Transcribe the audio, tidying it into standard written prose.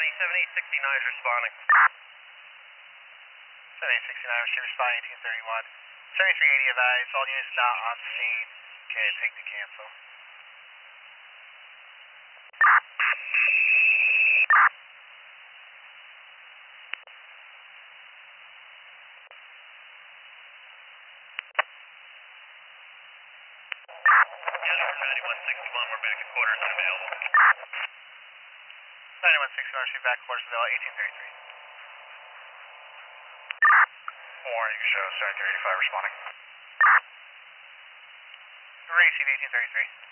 County, 7869 is responding. 7869, receive responding 1831. 7380 advised, all units not on scene. Okay, take the cancel. Jennifer 9161, we're back at quarters and available. 9161, receive back quarters available 1833. Warning, show 7385 responding. Receive 1833.